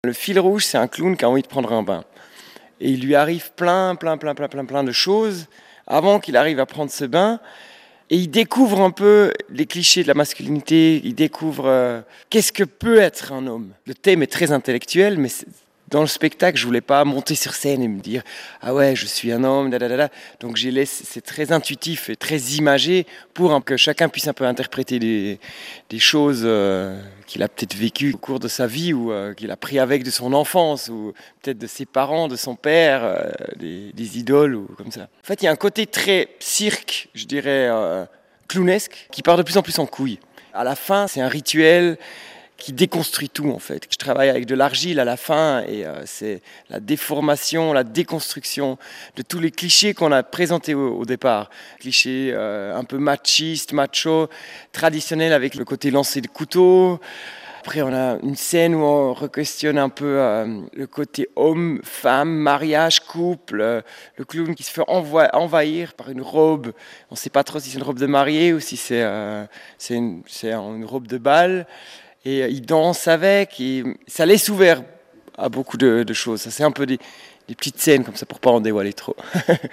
Le fil rouge, c'est un clown qui a envie de prendre un bain. Et il lui arrive plein de choses avant qu'il arrive à prendre ce bain. Et il découvre un peu les clichés de la masculinité, il découvre qu'est-ce que peut être un homme. Le thème est très intellectuel, mais dans le spectacle, je voulais pas monter sur scène et me dire « Ah ouais, je suis un homme, dadadada ». Donc c'est très intuitif et très imagé pour que chacun puisse un peu interpréter des choses qu'il a peut-être vécues au cours de sa vie ou qu'il a pris avec de son enfance ou peut-être de ses parents, de son père, des idoles ou comme ça. En fait, il y a un côté très cirque, je dirais clownesque, qui part de plus en plus en couille. À la fin, c'est un rituel qui déconstruit tout en fait. Je travaille avec de l'argile à la fin et c'est la déformation, la déconstruction de tous les clichés qu'on a présentés au départ. Clichés un peu machistes, macho, traditionnels avec le côté lancer de couteau. Après, on a une scène où on re-questionne un peu le côté homme, femme, mariage, couple. Le clown qui se fait envahir par une robe. On ne sait pas trop si c'est une robe de mariée ou si c'est une robe de bal. Et il danse avec, et ça laisse ouvert à beaucoup de choses. Ça, c'est un peu des petites scènes comme ça pour pas en dévoiler trop.